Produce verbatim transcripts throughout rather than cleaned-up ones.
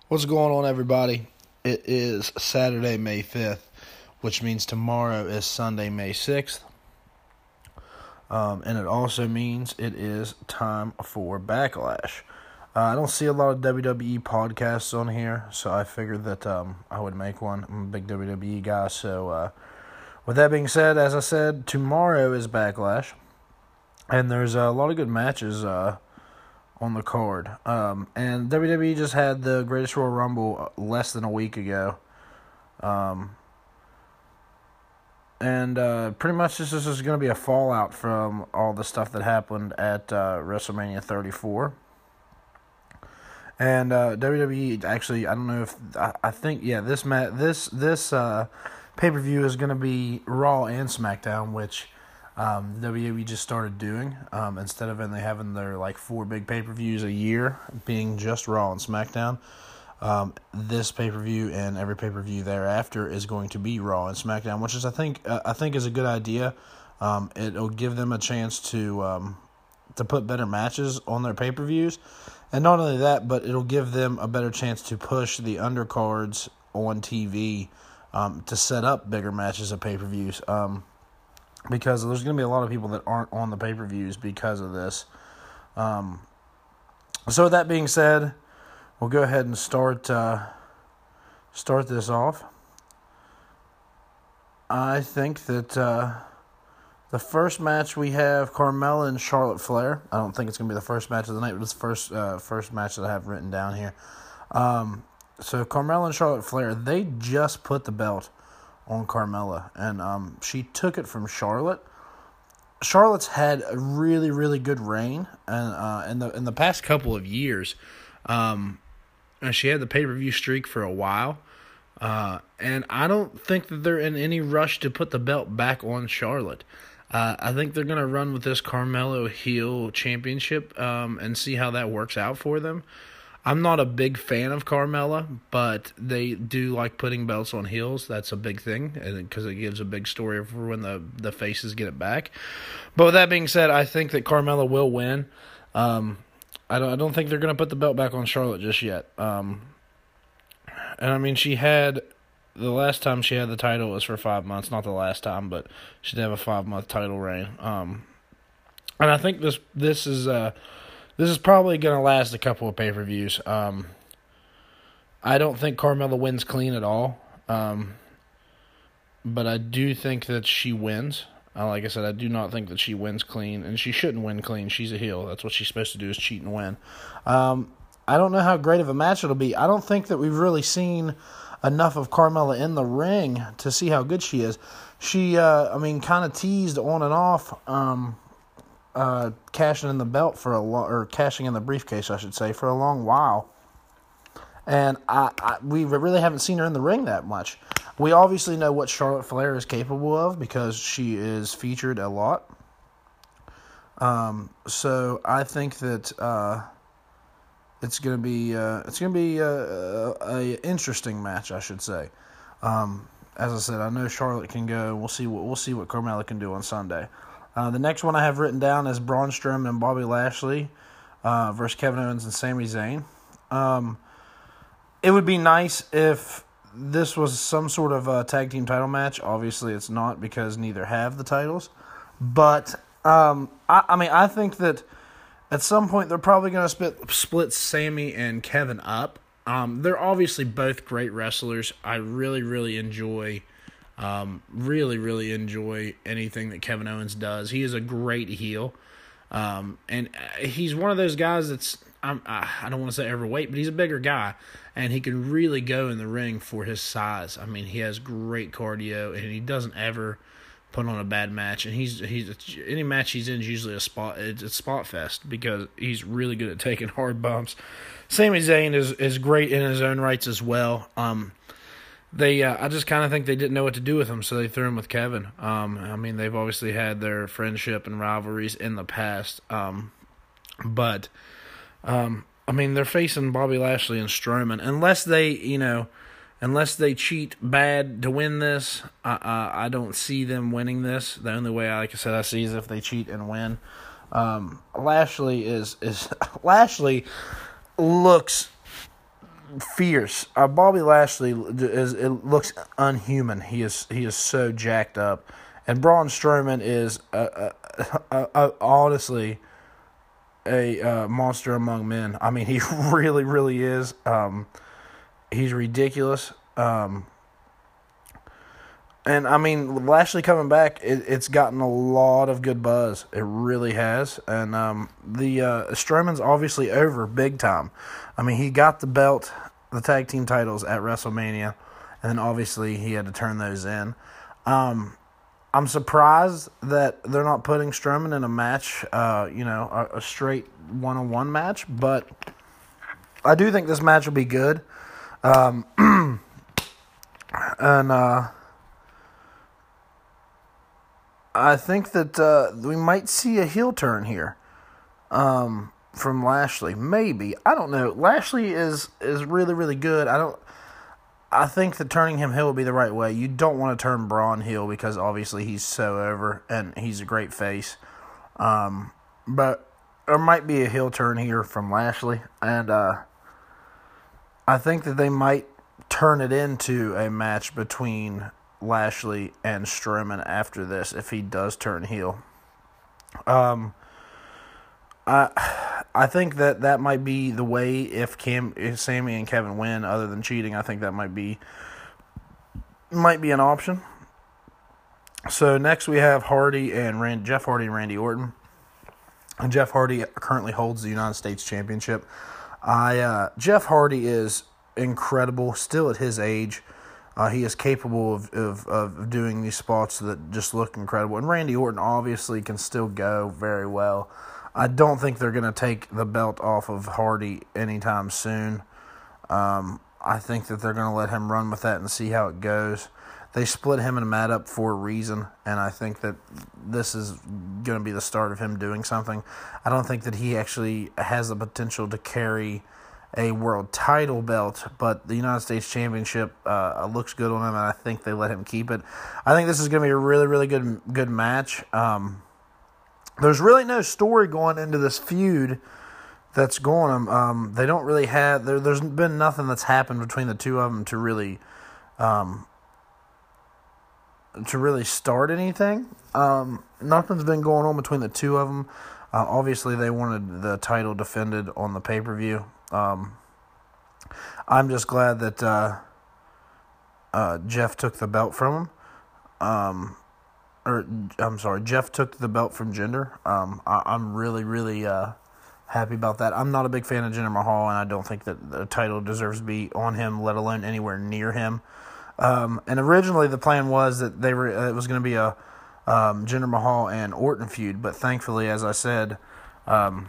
What's going on, everybody? It is Saturday, May fifth, which means tomorrow is Sunday, May sixth. Um, and it also means it is time for Backlash. Uh, I don't see a lot of W W E podcasts on here, so I figured that um, I would make one. I'm a big W W E guy, so uh, with that being said, as I said, tomorrow is Backlash. And there's a lot of good matches uh, on the card. Um, and W W E just had the Greatest Royal Rumble less than a week ago. Um, and uh, pretty much this is going to be a fallout from all the stuff that happened at uh, WrestleMania thirty-four. And uh, W W E actually, I don't know if I, I think yeah this ma- this this uh, pay per view is going to be Raw and SmackDown, which um, W W E just started doing um, instead of only having their like four big pay per views a year being just Raw and SmackDown. Um, this pay per view and every pay per view thereafter is going to be Raw and SmackDown, which is I think uh, I think is a good idea. Um, it'll give them a chance to um, to put better matches on their pay per views. And not only that, but it'll give them a better chance to push the undercards on T V um, to set up bigger matches of pay-per-views. Um, because there's going to be a lot of people that aren't on the pay-per-views because of this. Um, so with that being said, we'll go ahead and start uh, start this off. I think that uh, the first match we have Carmella and Charlotte Flair. I don't think it's going to be the first match of the night, but it's the first, uh, first match that I have written down here. Um, so Carmella and Charlotte Flair, they just put the belt on Carmella, and um, she took it from Charlotte. Charlotte's had a really, really good reign and uh, in the in the past couple of years. Um, and she had the pay-per-view streak for a while. Uh, and I don't think that they're in any rush to put the belt back on Charlotte. Uh, I think they're going to run with this Carmelo heel championship um, and see how that works out for them. I'm not a big fan of Carmella, but they do like putting belts on heels. That's a big thing because it gives a big story for when the, the faces get it back. But with that being said, I think that Carmella will win. Um, I don't, I don't think they're going to put the belt back on Charlotte just yet. Um, and I mean, she had... The last time she had the title was for five months. Not the last time, but she did have a five-month title reign. Um, and I think this this is uh, this is probably going to last a couple of pay-per-views. Um, I don't think Carmella wins clean at all. Um, but I do think that she wins. Uh, like I said, I do not think that she wins clean. And she shouldn't win clean. She's a heel. That's what she's supposed to do is cheat and win. Um, I don't know how great of a match it'll be. I don't think that we've really seen enough of Carmella in the ring to see how good she is. She, uh, I mean, kind of teased on and off, um, uh, cashing in the belt for a long, or cashing in the briefcase, I should say, for a long while. And I, I, we really haven't seen her in the ring that much. We obviously know what Charlotte Flair is capable of because she is featured a lot. Um, so I think that uh, It's gonna be uh, it's gonna be a, a, a interesting match, I should say. Um, as I said, I know Charlotte can go. We'll see what we'll see what Carmella can do on Sunday. Uh, the next one I have written down is Braun Strowman and Bobby Lashley uh, versus Kevin Owens and Sami Zayn. Um, it would be nice if this was some sort of a tag team title match. Obviously, it's not because neither have the titles. But um, I, I mean, I think that. At some point, they're probably going to split, split Sami and Kevin up. Um, they're obviously both great wrestlers. I really, really enjoy, um, really, really enjoy anything that Kevin Owens does. He is a great heel, um, and he's one of those guys that's I'm, I don't want to say overweight, but he's a bigger guy, and he can really go in the ring for his size. I mean, he has great cardio, and he doesn't ever put on a bad match, and he's he's any match he's in is usually a spot it's a spot fest because he's really good at taking hard bumps. Sami Zayn is is great in his own rights as well. Um, they uh, I just kind of think they didn't know what to do with him, so they threw him with Kevin. Um, I mean they've obviously had their friendship and rivalries in the past, um, but um, I mean they're facing Bobby Lashley and Strowman unless they you know. Unless they cheat bad to win this, I, I I don't see them winning this. The only way, like I said, I see is if they cheat and win. Um, Lashley is is Lashley looks fierce. Uh, Bobby Lashley is it looks unhuman. He is he is so jacked up, and Braun Strowman is uh, uh, uh, uh, honestly a uh, monster among men. I mean, he really, really is. Um, he's ridiculous. Um, and I mean, Lashley coming back, it, it's gotten a lot of good buzz. It really has. And um, the uh, Strowman's obviously over big time. I mean, he got the belt, the tag team titles at WrestleMania, and then obviously he had to turn those in. Um, I'm surprised that they're not putting Strowman in a match, uh, you know, a, a straight one-on-one match, but I do think this match will be good. Um, and uh, I think that uh, we might see a heel turn here. Um, from Lashley, maybe. I don't know. Lashley is is really, really good. I don't. I think that turning him heel would be the right way. You don't want to turn Braun heel because obviously he's so over and he's a great face. Um, but there might be a heel turn here from Lashley, and uh, I think that they might turn it into a match between Lashley and Strowman after this if he does turn heel. Um. I I think that that might be the way if Cam, if Sami and Kevin win, other than cheating. I think that might be might be an option. So next we have Hardy and Rand, Jeff Hardy and Randy Orton. And Jeff Hardy currently holds the United States Championship. I uh, Jeff Hardy is incredible, still at his age. Uh, he is capable of, of of doing these spots that just look incredible. And Randy Orton obviously can still go very well. I don't think they're going to take the belt off of Hardy anytime soon. Um, I think that they're going to let him run with that and see how it goes. They split him and Matt up for a reason, and I think that this is going to be the start of him doing something. I don't think that he actually has the potential to carry a world title belt, but the United States Championship uh, looks good on him, and I think they let him keep it. I think this is going to be a really, really good good match. Um There's really no story going into this feud that's going on. Um, they don't really have there. There's been nothing that's happened between the two of them to really, um, to really start anything. Um, nothing's been going on between the two of them. Uh, obviously, they wanted the title defended on the pay per view. Um, I'm just glad that uh, uh, Jeff took the belt from him. Um, Or, I'm sorry, Jeff took the belt from Jinder. Um, I, I'm really, really uh, happy about that. I'm not a big fan of Jinder Mahal, and I don't think that the title deserves to be on him, let alone anywhere near him. Um, and originally the plan was that they were uh, it was going to be a um, Jinder Mahal and Orton feud, but thankfully, as I said, um,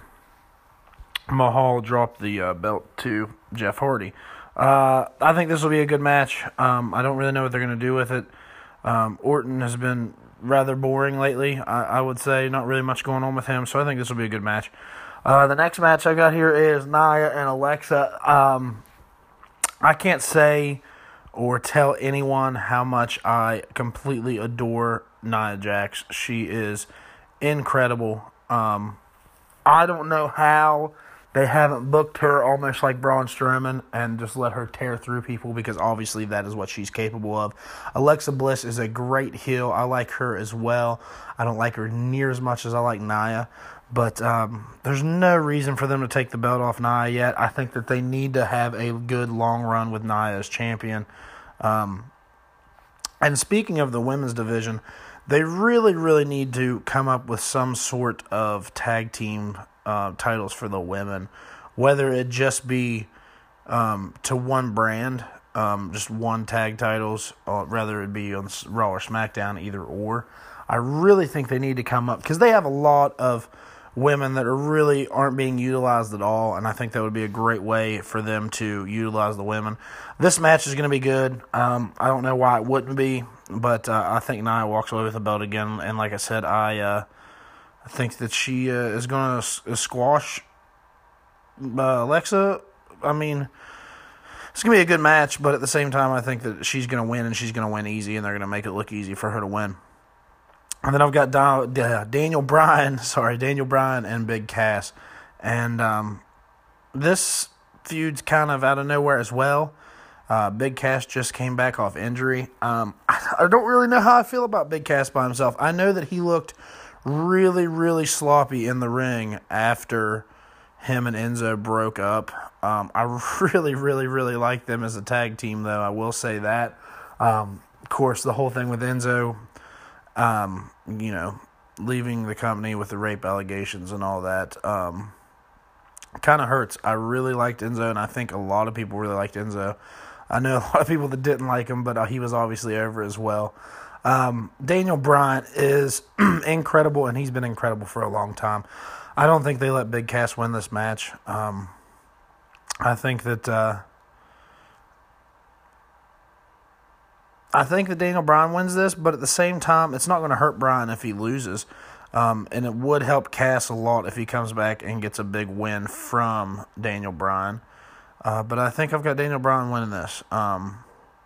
Mahal dropped the uh, belt to Jeff Hardy. Uh, I think this will be a good match. Um, I don't really know what they're going to do with it. Um, Orton has been rather boring lately, I, I would say. Not really much going on with him, so I think this will be a good match. Uh, the next match I got here is Nia and Alexa. Um, I can't say or tell anyone how much I completely adore Nia Jax. She is incredible. Um, I don't know how they haven't booked her almost like Braun Strowman and just let her tear through people, because obviously that is what she's capable of. Alexa Bliss is a great heel. I like her as well. I don't like her near as much as I like Nia. But um, there's no reason for them to take the belt off Nia yet. I think that they need to have a good long run with Nia as champion. Um, and speaking of the women's division, they really, really need to come up with some sort of tag team Uh, titles for the women, whether it just be um, to one brand, um, just one tag titles, or rather it be on Raw or SmackDown, either or. I really think they need to come up, because they have a lot of women that are really aren't being utilized at all, and I think that would be a great way for them to utilize the women. This match is going to be good. Um, I don't know why it wouldn't be, but uh, I think Nia walks away with the belt again, and like I said, I... Uh, I think that she uh, is going to squash uh, Alexa. I mean, it's going to be a good match, but at the same time, I think that she's going to win, and she's going to win easy, and they're going to make it look easy for her to win. And then I've got da- Daniel Bryan, sorry, Daniel Bryan and Big Cass. And um, this feud's kind of out of nowhere as well. Uh, Big Cass just came back off injury. Um, I, I don't really know how I feel about Big Cass by himself. I know that he looked really, really sloppy in the ring after him and Enzo broke up. Um, I really, really, really like them as a tag team, though. I will say that. Um, of course, the whole thing with Enzo, um, you know, leaving the company with the rape allegations and all that, um, kind of hurts. I really liked Enzo, and I think a lot of people really liked Enzo. I know a lot of people that didn't like him, but uh, he was obviously over as well. Um, Daniel Bryan is incredible, and he's been incredible for a long time. I don't think they let Big Cass win this match. Um, I think that uh, I think that Daniel Bryan wins this, but at the same time, it's not going to hurt Bryan if he loses. Um, and it would help Cass a lot if he comes back and gets a big win from Daniel Bryan. Uh, but I think I've got Daniel Bryan winning this. Um,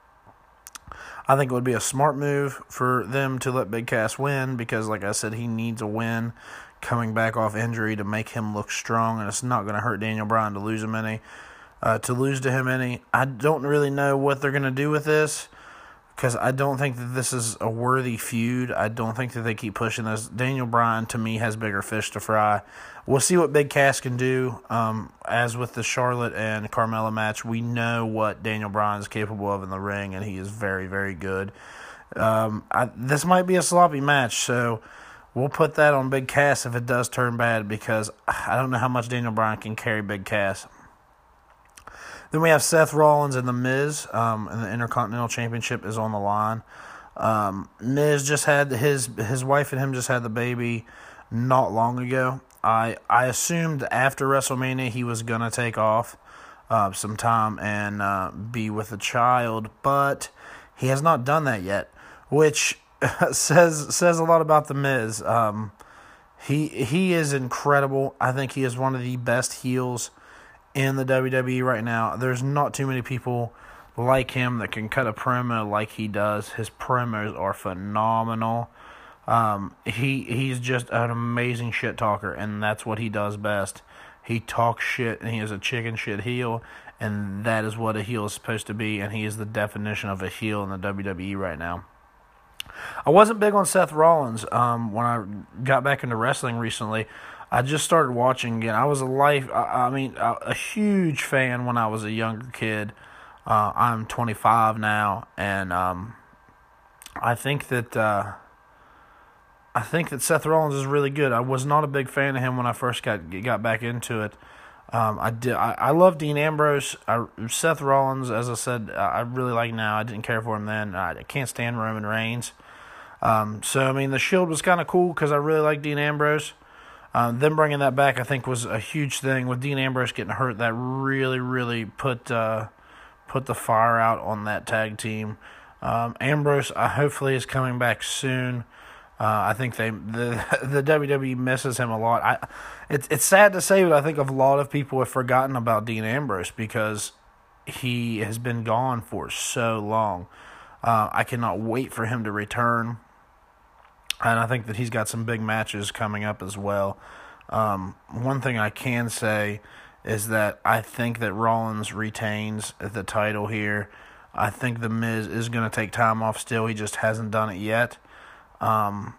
I think it would be a smart move for them to let Big Cass win because, like I said, he needs a win coming back off injury to make him look strong, and it's not going to hurt Daniel Bryan to lose him any. Uh, to lose to him any. I don't really know what they're going to do with this because I don't think that this is a worthy feud. I don't think that they keep pushing this. Daniel Bryan, to me, has bigger fish to fry. We'll see what Big Cass can do. Um, as with the Charlotte and Carmella match, we know what Daniel Bryan is capable of in the ring, and he is very, very good. Um, I, this might be a sloppy match, so we'll put that on Big Cass if it does turn bad because I don't know how much Daniel Bryan can carry Big Cass. Then we have Seth Rollins and The Miz, um, and the Intercontinental Championship is on the line. Um, Miz just had his his wife and him just had the baby not long ago. I I assumed after WrestleMania he was gonna take off uh, some time and uh, be with the child, but he has not done that yet, which says says a lot about The Miz. Um, he he is incredible. I think he is one of the best heels in the W W E right now. There's not too many people like him that can cut a promo like he does. His promos are phenomenal. Um, he he's just an amazing shit talker, and that's what he does best. He talks shit, and he is a chicken shit heel, and that is what a heel is supposed to be, and he is the definition of a heel in the W W E right now. I wasn't big on Seth Rollins um, when I got back into wrestling recently. I just started watching again. I was a life, I, I mean, a, a huge fan when I was a younger kid. Uh, I'm twenty-five now, and um, I think that uh, I think that Seth Rollins is really good. I was not a big fan of him when I first got got back into it. Um, I did. I, I love Dean Ambrose. I, Seth Rollins, as I said, I really like now. I didn't care for him then. I, I can't stand Roman Reigns. Um, so I mean, the Shield was kind of cool because I really like Dean Ambrose. Um, them bringing that back, I think, was a huge thing. With Dean Ambrose getting hurt, that really, really put uh, put the fire out on that tag team. Um, Ambrose, uh, hopefully, is coming back soon. Uh, I think they the the W W E misses him a lot. I it's it's sad to say, but I think a lot of people have forgotten about Dean Ambrose because he has been gone for so long. Uh, I cannot wait for him to return. And I think that he's got some big matches coming up as well. Um, one thing I can say is that I think that Rollins retains the title here. I think The Miz is going to take time off still. He just hasn't done it yet. Um,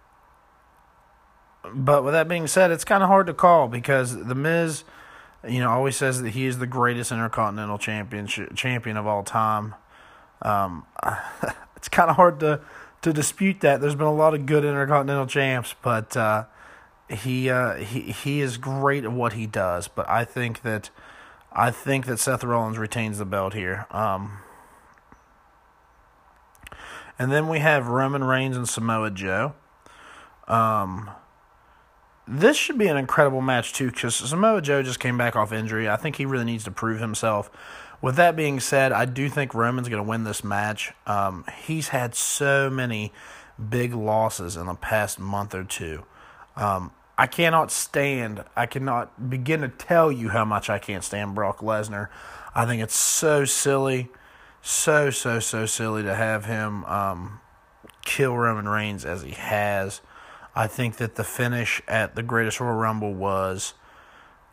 but with that being said, it's kind of hard to call because The Miz, you know, always says that he is the greatest Intercontinental champion champion of all time. Um, it's kind of hard to... to dispute that. There's been a lot of good Intercontinental champs, but uh, he uh, he he is great at what he does. But I think that I think that Seth Rollins retains the belt here. Um, and then we have Roman Reigns and Samoa Joe. Um, this should be an incredible match too, because Samoa Joe just came back off injury. I think he really needs to prove himself. With that being said, I do think Roman's going to win this match. Um, he's had so many big losses in the past month or two. Um, I cannot stand, I cannot begin to tell you how much I can't stand Brock Lesnar. I think it's so silly, so, so, so silly to have him um, kill Roman Reigns as he has. I think that the finish at the Greatest Royal Rumble was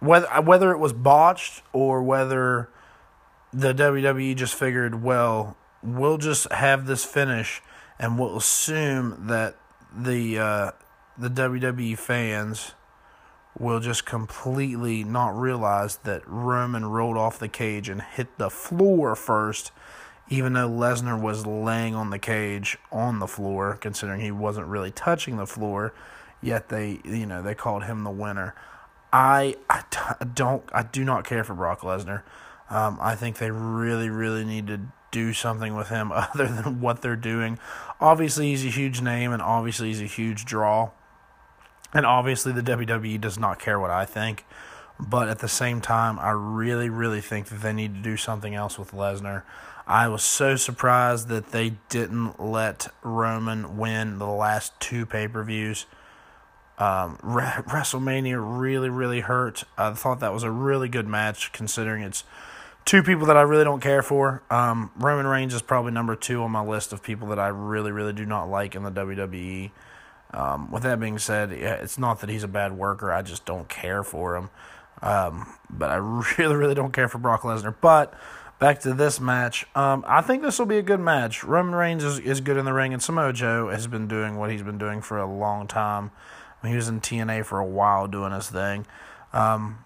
whether whether it was botched or whether the W W E just figured, well, we'll just have this finish and we'll assume that the uh, the W W E fans will just completely not realize that Roman rolled off the cage and hit the floor first, even though Lesnar was laying on the cage on the floor, considering he wasn't really touching the floor, yet they, you know, they called him the winner. I, I don't, I do not care for Brock Lesnar. Um, I think they really, really need to do something with him other than what they're doing. Obviously, he's a huge name, and obviously he's a huge draw. And obviously the W W E does not care what I think. But at the same time, I really, really think that they need to do something else with Lesnar. I was so surprised that they didn't let Roman win the last two pay-per-views. Um, Re- WrestleMania really, really hurt. I thought that was a really good match, considering it's two people that I really don't care for. Um, Roman Reigns is probably number two on my list of people that I really, really do not like in the W W E. Um, with that being said, it's not that he's a bad worker. I just don't care for him. Um, but I really, really don't care for Brock Lesnar. But back to this match. Um, I think this will be a good match. Roman Reigns is, is good in the ring, and Samoa Joe has been doing what he's been doing for a long time. I mean, he was in T N A for a while doing his thing. Um,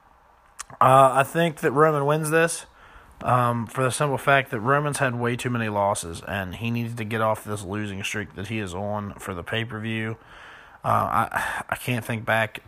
uh, I think that Roman wins this. Um, for the simple fact that Roman's had way too many losses, and he needs to get off this losing streak that he is on for the pay-per-view. Uh, I I can't think back.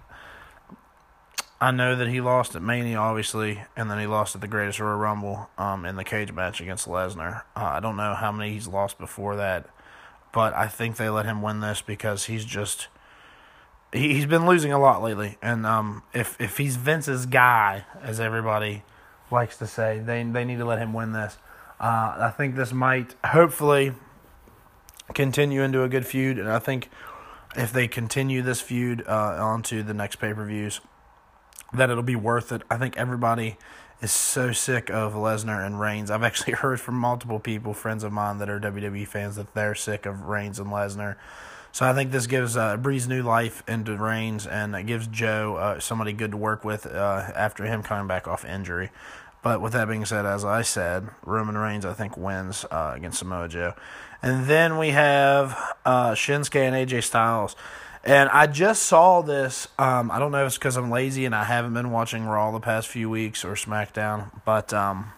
I know that he lost at Mania, obviously, and then he lost at the Greatest Royal Rumble um, in the cage match against Lesnar. Uh, I don't know how many he's lost before that, but I think they let him win this because he's just he, he's been losing a lot lately, and um, if if he's Vince's guy, as everybody likes to say, they they need to let him win this. Uh, I think this might hopefully continue into a good feud, and I think if they continue this feud uh, onto the next pay-per-views, that it'll be worth it. I think everybody is so sick of Lesnar and Reigns. I've actually heard from multiple people, friends of mine that are W W E fans, that they're sick of Reigns and Lesnar. So I think this gives uh, breathes new life into Reigns, and it gives Joe uh, somebody good to work with uh, after him coming back off injury. But with that being said, as I said, Roman Reigns, I think, wins uh, against Samoa Joe. And then we have uh, Shinsuke and A J Styles. And I just saw this. Um, I don't know if it's because I'm lazy and I haven't been watching Raw the past few weeks or SmackDown. But um,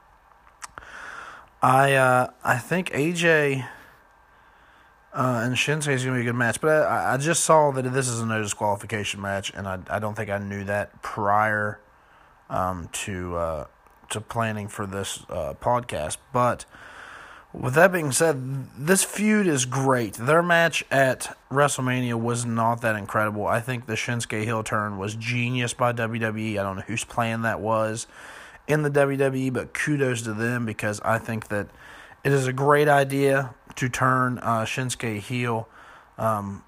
I uh, I think A J uh, and Shinsuke is going to be a good match. But I, I just saw that this is a no disqualification match. And I, I don't think I knew that prior Um, to uh, to planning for this uh, podcast. But with that being said, this feud is great. Their match at WrestleMania was not that incredible. I think the Shinsuke heel turn was genius by W W E. I don't know whose plan that was in the W W E, but kudos to them, because I think that it is a great idea to turn uh, Shinsuke heel. Um,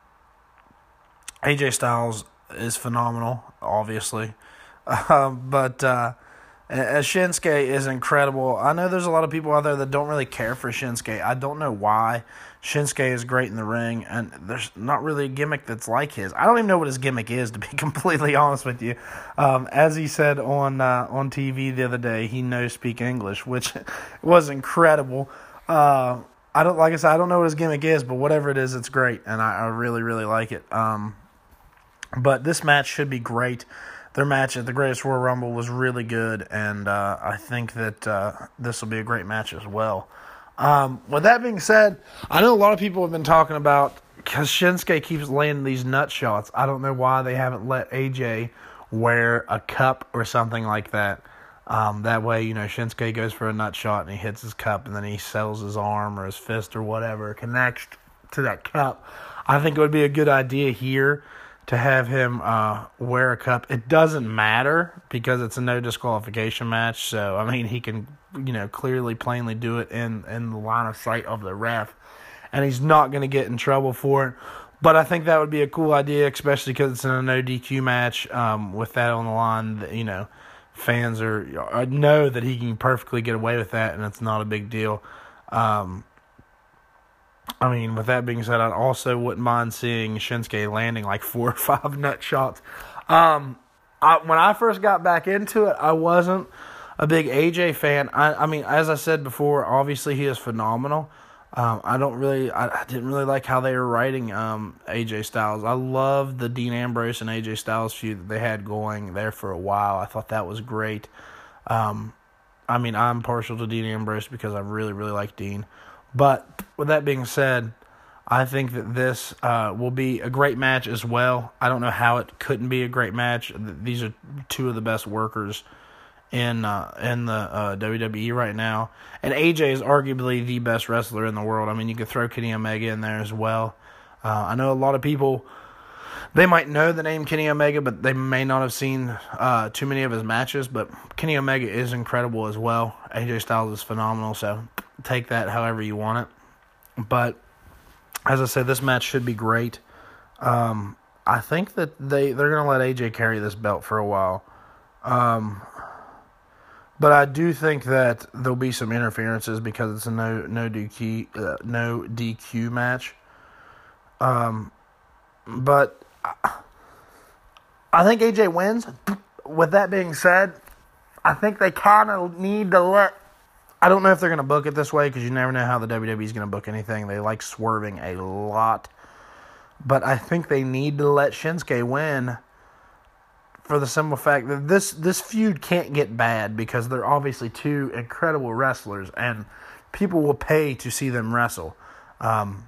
A J Styles is phenomenal, obviously. Um, but uh, Shinsuke is incredible. I know there's a lot of people out there that don't really care for Shinsuke. I don't know why. Shinsuke is great in the ring, and there's not really a gimmick that's like his. I don't even know what his gimmick is, to be completely honest with you. Um, as he said on uh, on T V the other day, he knows speak English, which was incredible. Uh, I don't like I said, I don't know what his gimmick is, but whatever it is, it's great, and I, I really, really like it. Um, but this match should be great. Their match at the Greatest Royal Rumble was really good, and uh, I think that uh, this will be a great match as well. Um, with that being said, I know a lot of people have been talking about, because Shinsuke keeps landing these nut shots, I don't know why they haven't let A J wear a cup or something like that. Um, that way, you know, Shinsuke goes for a nut shot and he hits his cup, and then he sells his arm or his fist or whatever, connects to that cup. I think it would be a good idea here to have him uh, wear a cup. It doesn't matter because it's a no disqualification match. So, I mean, he can, you know, clearly, plainly do it in, in the line of sight of the ref. And he's not going to get in trouble for it. But I think that would be a cool idea, especially because it's in a no D Q match. Um, with that on the line, that, you know, fans are know that he can perfectly get away with that, and it's not a big deal. Um I mean, with that being said, I also wouldn't mind seeing Shinsuke landing like four or five nut shots. Um, I, when I first got back into it, I wasn't a big A J fan. I, I mean, as I said before, obviously he is phenomenal. Um, I don't really, I, I didn't really like how they were writing um, A J Styles. I loved the Dean Ambrose and A J Styles feud that they had going there for a while. I thought that was great. Um, I mean, I'm partial to Dean Ambrose because I really, really like Dean. But with that being said, I think that this uh, will be a great match as well. I don't know how it couldn't be a great match. These are two of the best workers in uh, in the uh, W W E right now. And A J is arguably the best wrestler in the world. I mean, you could throw Kenny Omega in there as well. Uh, I know a lot of people, they might know the name Kenny Omega, but they may not have seen uh, too many of his matches. But Kenny Omega is incredible as well. A J Styles is phenomenal, so take that however you want it. But as I said, this match should be great. Um, I think that they, they're going to let A J carry this belt for a while. Um, but I do think that there'll be some interferences because it's a no no D Q, uh, no D Q match. Um, but I think A J wins. With that being said, I think they kind of need to let... I don't know if they're going to book it this way because you never know how the W W E is going to book anything. They like swerving a lot. But I think they need to let Shinsuke win for the simple fact that this, this feud can't get bad because they're obviously two incredible wrestlers and people will pay to see them wrestle. Um,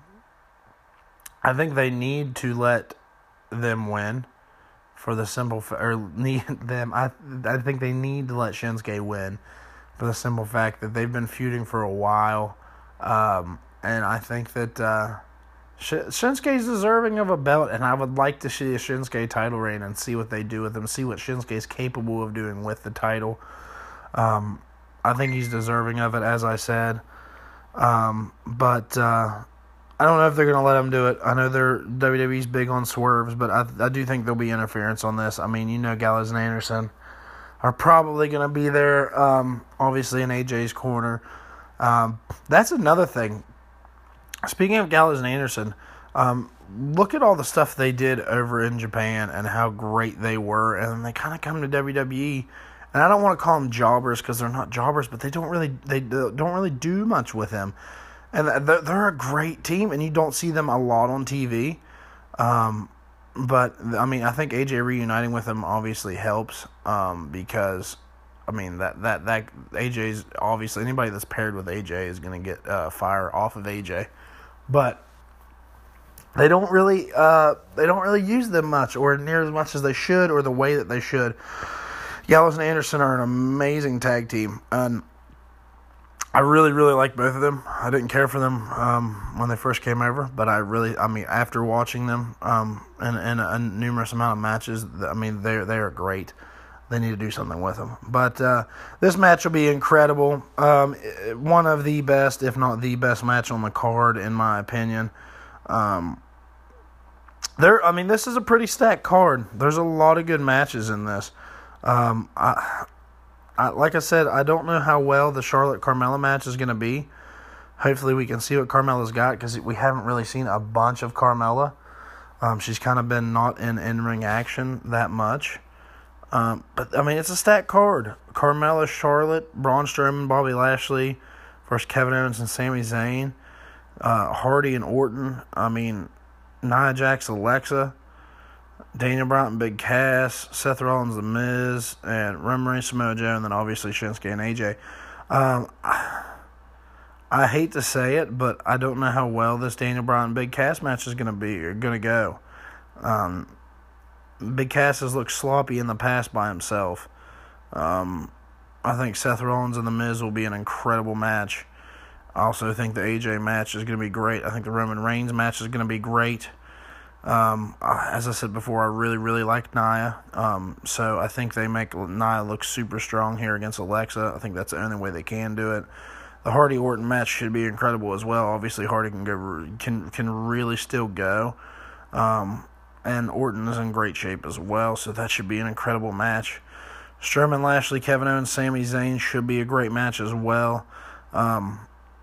I think they need to let them win for the simple fa- or need them. I I think they need to let Shinsuke win. For the simple fact that they've been feuding for a while. Um, and I think that uh, Sh- Shinsuke's deserving of a belt, and I would like to see a Shinsuke title reign and see what they do with him, see what Shinsuke's capable of doing with the title. Um, I think he's deserving of it, as I said. Um, but uh, I don't know if they're going to let him do it. I know they're W W E's big on swerves, but I, I do think there'll be interference on this. I mean, you know Gallows and Anderson are probably going to be there, um, obviously in A J's corner. Um, that's another thing. Speaking of Gallows and Anderson, um, look at all the stuff they did over in Japan and how great they were, and then they kind of come to W W E, and I don't want to call them jobbers because they're not jobbers, but they don't really they don't really do much with them, and they're, they're a great team, and you don't see them a lot on T V. Um, But, I mean, I think A J reuniting with him obviously helps um, because, I mean, that, that, that A J's, obviously, anybody that's paired with A J is going to get uh, fire off of A J. But they don't really uh, they don't really use them much or near as much as they should or the way that they should. Gallows and Anderson are an amazing tag team. And I really, really like both of them. I didn't care for them um, when they first came over, but I really, I mean, after watching them um, in, in a, a numerous amount of matches, I mean, they're, they're great. They need to do something with them. But uh, this match will be incredible. Um, one of the best, if not the best match on the card, in my opinion. Um, there, I mean, this is a pretty stacked card. There's a lot of good matches in this. Um, I... I, like I said, I don't know how well the Charlotte Carmella match is going to be. Hopefully we can see what Carmella's got because we haven't really seen a bunch of Carmella. Um, she's kind of been not in in-ring action that much. Um, but, I mean, it's a stacked card. Carmella, Charlotte, Braun Strowman, Bobby Lashley versus Kevin Owens and Sami Zayn. Uh, Hardy and Orton. I mean, Nia Jax, Alexa. Daniel Bryan, Big Cass, Seth Rollins, The Miz, and Roman Reigns, Samoa Joe, and then obviously Shinsuke and A J. Um, I hate to say it, but I don't know how well this Daniel Bryan Big Cass match is going to be or going to go. Um, Big Cass has looked sloppy in the past by himself. Um, I think Seth Rollins and The Miz will be an incredible match. I also think the A J match is going to be great. I think the Roman Reigns match is going to be great. Um, as I said before, I really, really like Nia. Um, so I think they make Nia look super strong here against Alexa. I think that's the only way they can do it. The Hardy Orton match should be incredible as well. Obviously, Hardy can go can can really still go, um, and Orton is in great shape as well. So that should be an incredible match. Strowman, Lashley, Kevin Owens, Sami Zayn should be a great match as well. Um,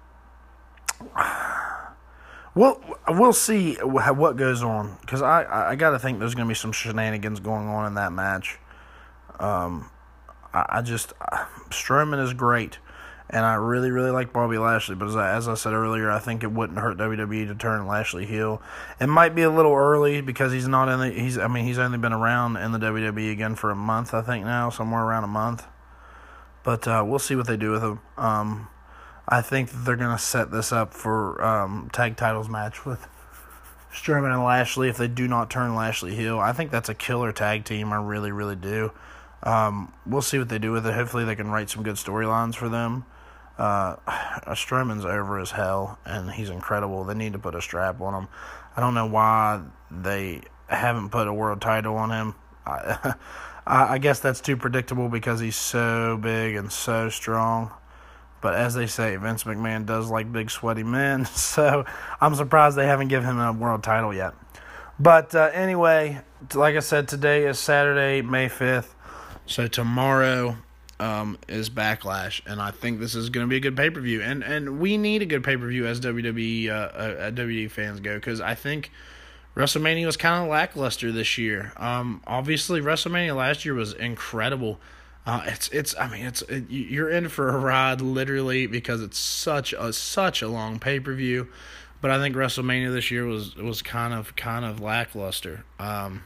We'll, we'll see what goes on, because I, I got to think there's going to be some shenanigans going on in that match. Um, I, I just uh, Strowman is great, and I really, really like Bobby Lashley. But as I, as I said earlier, I think it wouldn't hurt W W E to turn Lashley heel. It might be a little early because he's not in the. He's I mean he's only been around in the W W E again for a month, I think now, somewhere around a month. But uh, we'll see what they do with him. Um, I think that they're going to set this up for um, tag titles match with Strowman and Lashley if they do not turn Lashley heel. I think that's a killer tag team. I really, really do. Um, we'll see what they do with it. Hopefully they can write some good storylines for them. Uh, Strowman's over as hell, and he's incredible. They need to put a strap on him. I don't know why they haven't put a world title on him. I, I guess that's too predictable because he's so big and so strong. But as they say, Vince McMahon does like big, sweaty men. So I'm surprised they haven't given him a world title yet. But uh, anyway, like I said, today is Saturday, May fifth. So tomorrow um, is Backlash. And I think this is going to be a good pay-per-view. And and we need a good pay-per-view as W W E, uh, uh, W W E fans go. Because I think WrestleMania was kind of lackluster this year. Um, obviously, WrestleMania last year was incredible. Uh, it's it's I mean it's it, you're in for a ride literally because it's such a such a long pay per view, but I think WrestleMania this year was was kind of kind of lackluster. Um,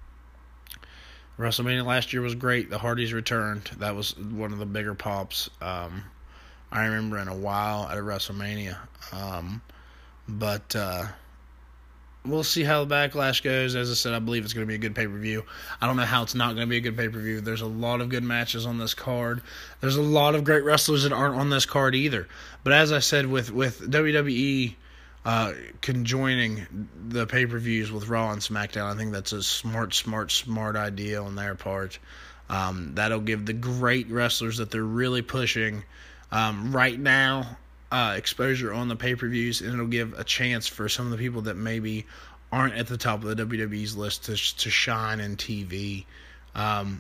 WrestleMania last year was great. The Hardys returned. That was one of the bigger pops um, I remember in a while at a WrestleMania. Um, but uh, we'll see how the Backlash goes. As I said, I believe it's going to be a good pay-per-view. I don't know how it's not going to be a good pay-per-view. There's a lot of good matches on this card. There's a lot of great wrestlers that aren't on this card either. But as I said, with, with W W E uh, conjoining the pay-per-views with Raw and SmackDown, I think that's a smart, smart, smart idea on their part. Um, that'll give the great wrestlers that they're really pushing um, right now Uh, exposure on the pay-per-views, and it'll give a chance for some of the people that maybe aren't at the top of the W W E's list to to shine in T V. Um,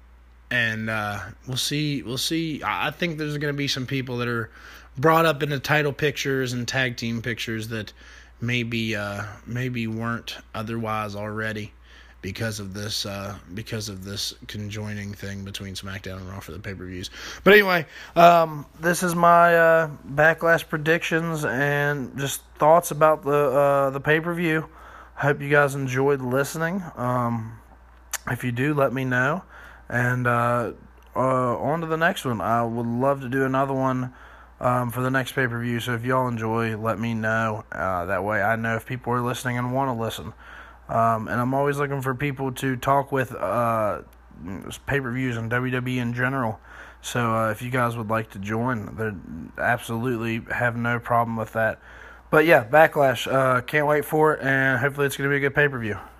and uh, we'll see. We'll see. I think there's going to be some people that are brought up in the title pictures and tag team pictures that maybe uh, maybe weren't otherwise already because of this uh, because of this conjoining thing between SmackDown and Raw for the pay-per-views. But anyway, um, this is my uh, Backlash predictions and just thoughts about the uh, the pay-per-view. I hope you guys enjoyed listening. Um, if you do, let me know. And uh, uh, on to the next one. I would love to do another one um, for the next pay-per-view. So if y'all enjoy, let me know. Uh, that way I know if people are listening and want to listen. Um, and I'm always looking for people to talk with uh, pay-per-views and W W E in general. So uh, if you guys would like to join, they absolutely have no problem with that. But yeah, Backlash. Uh, can't wait for it, and hopefully it's going to be a good pay-per-view.